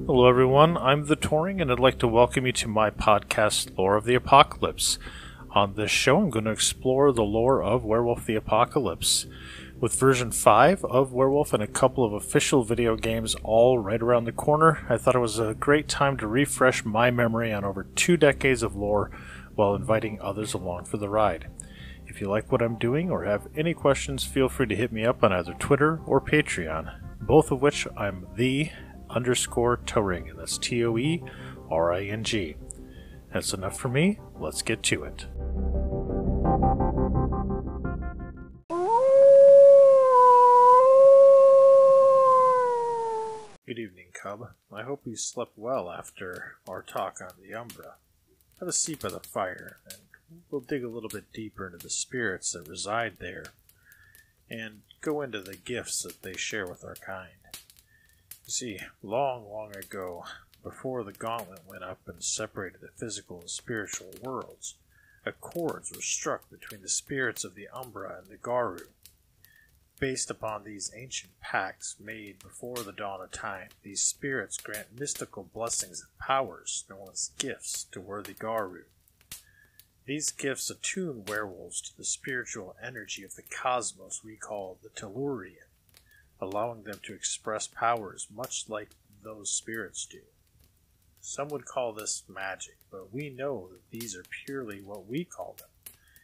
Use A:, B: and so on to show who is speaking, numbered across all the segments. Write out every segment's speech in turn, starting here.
A: Hello everyone, I'm the Touring and I'd like to welcome you to my podcast, Lore of the Apocalypse. On this show I'm going to explore the lore of Werewolf the Apocalypse. With version 5 of Werewolf and a couple of official video games all right around the corner, I thought it was a great time to refresh my memory on over 2 decades of lore while inviting others along for the ride. If you like what I'm doing or have any questions, feel free to hit me up on either Twitter or Patreon, both of which I'm _Touring, and that's TOERING. That's enough for me. Let's get to it. Good evening, Cub. I hope you slept well after our talk on the Umbra. Have a seat by the fire, and we'll dig a little bit deeper into the spirits that reside there, and go into the gifts that they share with our kind. You see, long, long ago, before the gauntlet went up and separated the physical and spiritual worlds, accords were struck between the spirits of the Umbra and the Garou. Based upon these ancient pacts made before the dawn of time, these spirits grant mystical blessings and powers known as gifts to worthy Garou. These gifts attune werewolves to the spiritual energy of the cosmos we call the Tellurian, allowing them to express powers much like those spirits do. Some would call this magic, but we know that these are purely what we call them,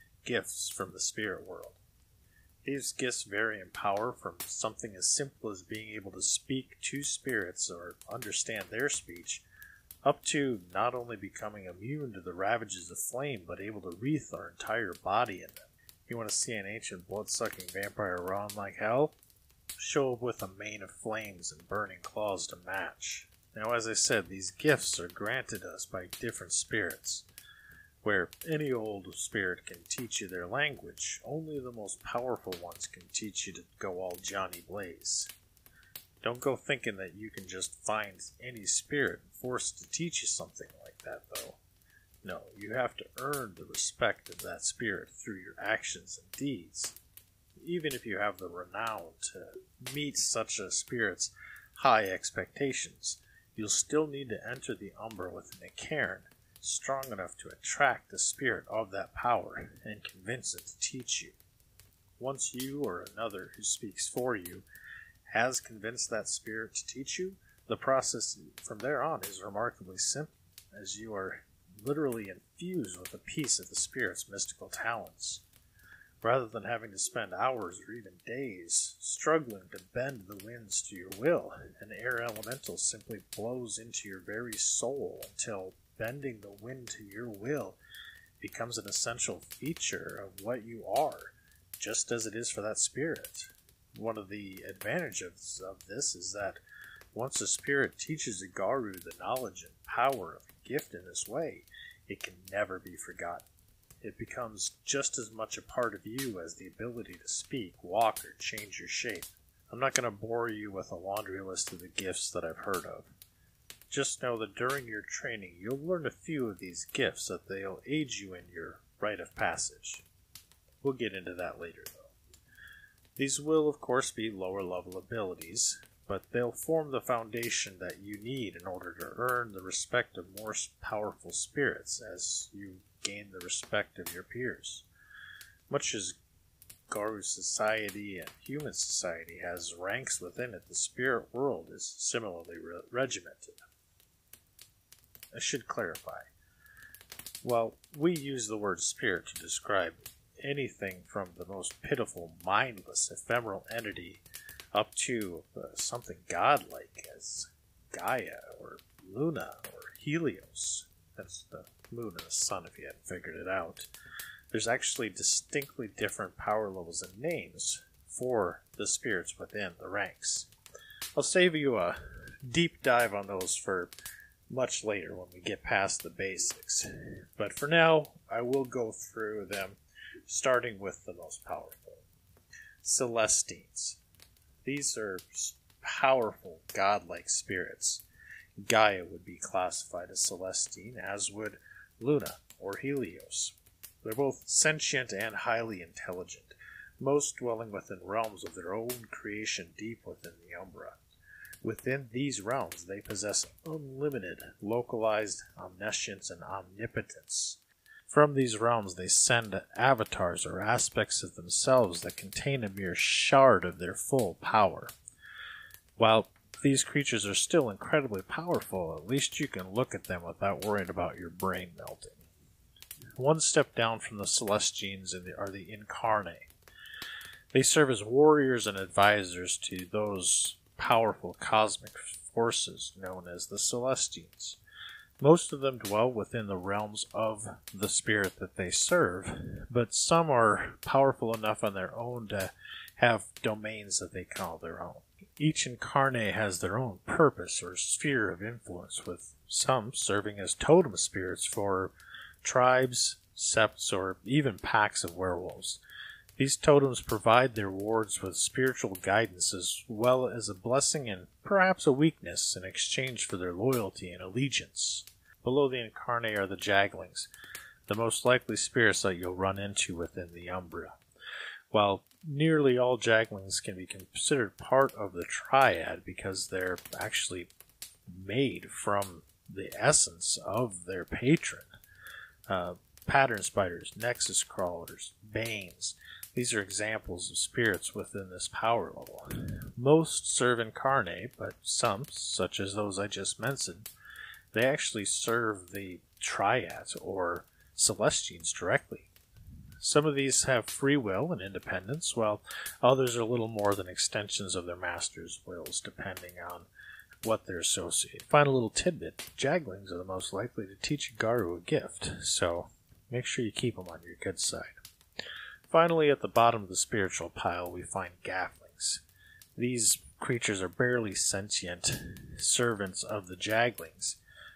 A: gifts from the spirit world. These gifts vary in power from something as simple as being able to speak to spirits or understand their speech, up to not only becoming immune to the ravages of flame, but able to wreath our entire body in them. You want to see an ancient blood-sucking vampire run like hell? Show up with a mane of flames and burning claws to match. Now, as I said, these gifts are granted us by different spirits. Where any old spirit can teach you their language, only the most powerful ones can teach you to go all Johnny Blaze. Don't go thinking that you can just find any spirit and force it to teach you something like that, though. No, you have to earn the respect of that spirit through your actions and deeds. Even if you have the renown to meet such a spirit's high expectations, you'll still need to enter the Umbra within a cairn strong enough to attract the spirit of that power and convince it to teach you. Once you or another who speaks for you has convinced that spirit to teach you, the process from there on is remarkably simple, as you are literally infused with a piece of the spirit's mystical talents. Rather than having to spend hours or even days struggling to bend the winds to your will, an air elemental simply blows into your very soul until bending the wind to your will becomes an essential feature of what you are, just as it is for that spirit. One of the advantages of this is that once a spirit teaches a Garou the knowledge and power of a gift in this way, it can never be forgotten. It becomes just as much a part of you as the ability to speak, walk, or change your shape. I'm not going to bore you with a laundry list of the gifts that I've heard of. Just know that during your training, you'll learn a few of these gifts that they'll aid you in your rite of passage. We'll get into that later, though. These will, of course, be lower-level abilities, but they'll form the foundation that you need in order to earn the respect of more powerful spirits as you gain the respect of your peers. Much as Garou society and human society has ranks within it, the spirit world is similarly regimented. I should clarify. While we use the word spirit to describe anything from the most pitiful, mindless, ephemeral entity up to something godlike as Gaia or Luna or Helios, that's the moon and the sun if you hadn't figured it out, there's actually distinctly different power levels and names for the spirits within the ranks. I'll save you a deep dive on those for much later when we get past the basics. But for now, I will go through them, starting with the most powerful. Celestines. These are powerful, godlike spirits. Gaia would be classified as Celestine, as would Luna or Helios. They're both sentient and highly intelligent, most dwelling within realms of their own creation deep within the Umbra. Within these realms, they possess unlimited, localized omniscience and omnipotence. From these realms, they send avatars or aspects of themselves that contain a mere shard of their full power. While these creatures are still incredibly powerful, at least you can look at them without worrying about your brain melting. One step down from the Celestines are the Incarnae. They serve as warriors and advisors to those powerful cosmic forces known as the Celestines. Most of them dwell within the realms of the spirit that they serve, but some are powerful enough on their own to have domains that they call their own. Each Incarnae has their own purpose or sphere of influence, with some serving as totem spirits for tribes, septs, or even packs of werewolves. These totems provide their wards with spiritual guidance as well as a blessing and perhaps a weakness in exchange for their loyalty and allegiance. Below the Incarnae are the Jaglings, the most likely spirits that you'll run into within the Umbra. While nearly all Jaglings can be considered part of the Triad because they're actually made from the essence of their patron. Pattern spiders, nexus crawlers, banes. These are examples of spirits within this power level. Most serve Incarnae, but some, such as those I just mentioned, they actually serve the Triads or Celestines directly. Some of these have free will and independence, while others are little more than extensions of their master's wills, depending on what they're associated. Final little tidbit, Jaglings are the most likely to teach Garou a gift, so make sure you keep them on your good side. Finally, at the bottom of the spiritual pile, we find Gaflings. These creatures are barely sentient servants of the Jaglings.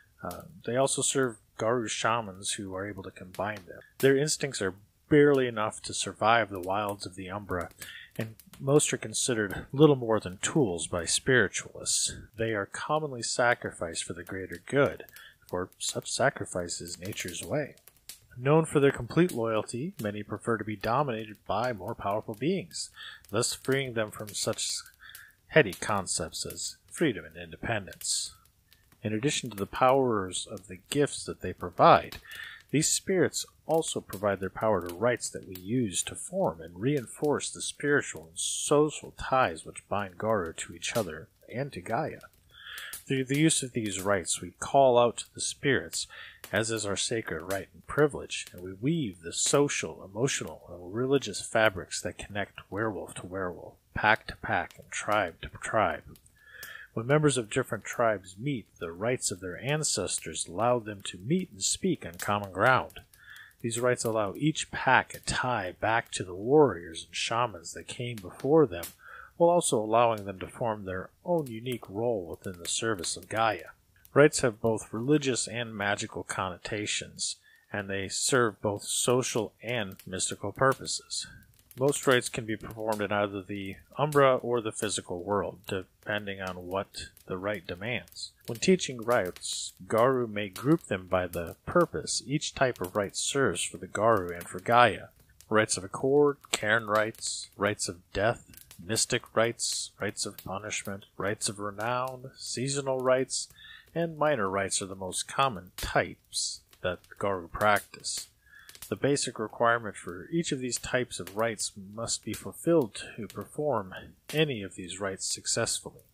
A: They also serve Garou shamans who are able to combine them. Their instincts are barely enough to survive the wilds of the Umbra, and most are considered little more than tools by spiritualists. They are commonly sacrificed for the greater good, for such sacrifice is nature's way. Known for their complete loyalty, many prefer to be dominated by more powerful beings, thus freeing them from such heady concepts as freedom and independence. In addition to the powers of the gifts that they provide, these spirits also provide their power to rites that we use to form and reinforce the spiritual and social ties which bind Garou to each other and to Gaia. Through the use of these rites, we call out to the spirits, as is our sacred right and privilege, and we weave the social, emotional, and religious fabrics that connect werewolf to werewolf, pack to pack, and tribe to tribe. When members of different tribes meet, the rites of their ancestors allow them to meet and speak on common ground. These rites allow each pack a tie back to the warriors and shamans that came before them, while also allowing them to form their own unique role within the service of Gaia. Rites have both religious and magical connotations, and they serve both social and mystical purposes. Most rites can be performed in either the Umbra or the physical world, depending on what the rite demands. When teaching rites, Garou may group them by the purpose each type of rite serves for the Garou and for Gaia. Rites of accord, cairn rites, rites of death, mystic rites, rites of punishment, rites of renown, seasonal rites, and minor rites are the most common types that Garou practice. The basic requirement for each of these types of rites must be fulfilled to perform any of these rites successfully.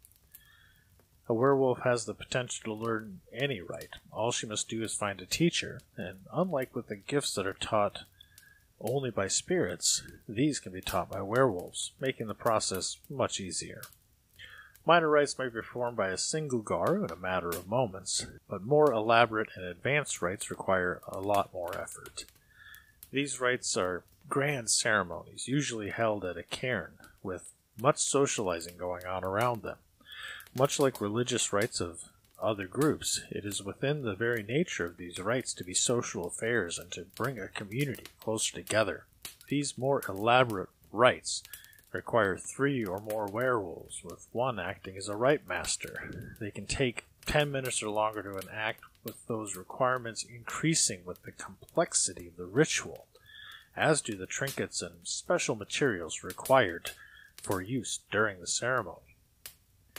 A: A werewolf has the potential to learn any rite. All she must do is find a teacher, and unlike with the gifts that are taught only by spirits, these can be taught by werewolves, making the process much easier. Minor rites may be performed by a single Garou in a matter of moments, but more elaborate and advanced rites require a lot more effort. These rites are grand ceremonies, usually held at a cairn, with much socializing going on around them. Much like religious rites of other groups, it is within the very nature of these rites to be social affairs and to bring a community closer together. These more elaborate rites require 3 or more werewolves, with one acting as a rite master. They can take 10 minutes or longer to enact, with those requirements increasing with the complexity of the ritual, as do the trinkets and special materials required for use during the ceremony.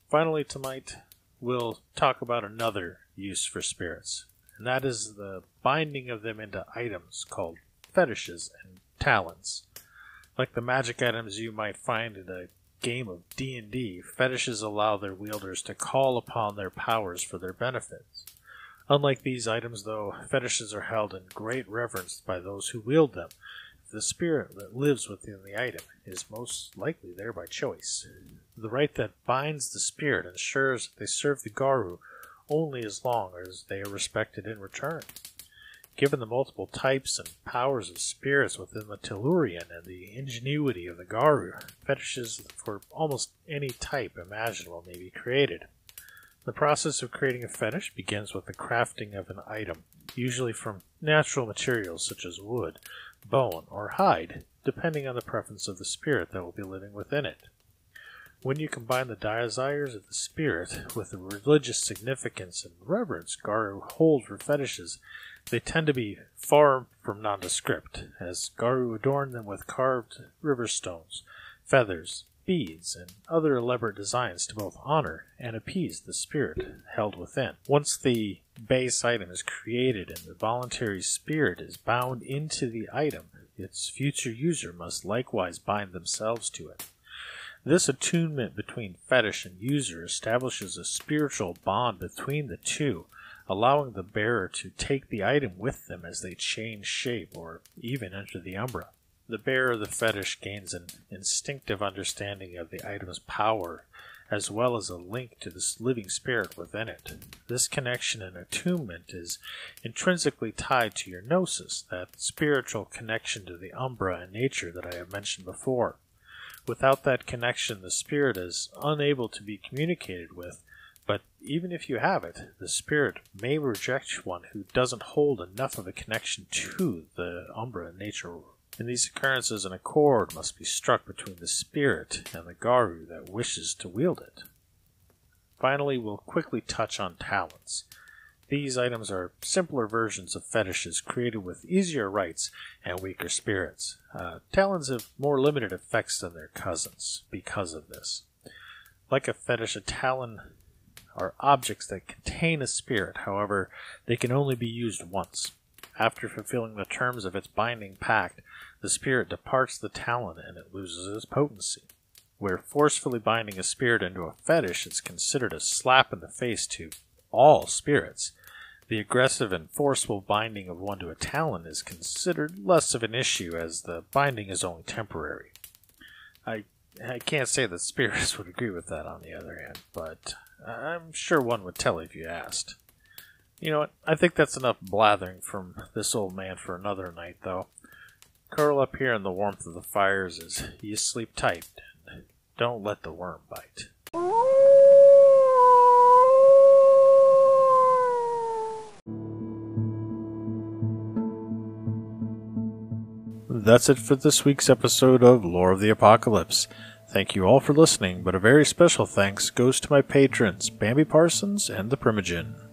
A: Finally, tonight, we'll talk about another use for spirits, and that is the binding of them into items called fetishes and talons. Like the magic items you might find in a game of D&D, fetishes allow their wielders to call upon their powers for their benefits. Unlike these items, though, fetishes are held in great reverence by those who wield them. The spirit that lives within the item is most likely there by choice. The rite that binds the spirit ensures that they serve the Garou only as long as they are respected in return. Given the multiple types and powers of spirits within the Tellurian and the ingenuity of the Garou, fetishes for almost any type imaginable may be created. The process of creating a fetish begins with the crafting of an item, usually from natural materials such as wood, bone, or hide, depending on the preference of the spirit that will be living within it. When you combine the desires of the spirit with the religious significance and reverence Garou hold for fetishes, they tend to be far from nondescript, as Garou adorn them with carved river stones, feathers, beads, and other elaborate designs to both honor and appease the spirit held within. Once the base item is created and the voluntary spirit is bound into the item, its future user must likewise bind themselves to it. This attunement between fetish and user establishes a spiritual bond between the two, allowing the bearer to take the item with them as they change shape or even enter the Umbra. The bearer of the fetish gains an instinctive understanding of the item's power, as well as a link to the living spirit within it. This connection and attunement is intrinsically tied to your gnosis, that spiritual connection to the Umbra and nature that I have mentioned before. Without that connection, the spirit is unable to be communicated with, but even if you have it, the spirit may reject one who doesn't hold enough of a connection to the Umbra and nature. In these occurrences, an accord must be struck between the spirit and the Garou that wishes to wield it. Finally, we'll quickly touch on talons. These items are simpler versions of fetishes created with easier rites and weaker spirits. Talons have more limited effects than their cousins because of this. Like a fetish, a talon are objects that contain a spirit, however, they can only be used once. After fulfilling the terms of its binding pact, the spirit departs the talon and it loses its potency. Where forcefully binding a spirit into a fetish is considered a slap in the face to all spirits, the aggressive and forceful binding of one to a talon is considered less of an issue, as the binding is only temporary. I can't say that spirits would agree with that on the other hand, but I'm sure one would tell if you asked. You know what, I think that's enough blathering from this old man for another night, though. Curl up here in the warmth of the fires as you sleep tight, and don't let the worm bite. That's it for this week's episode of Lore of the Apocalypse. Thank you all for listening, but a very special thanks goes to my patrons, Bambi Parsons and the Primogen.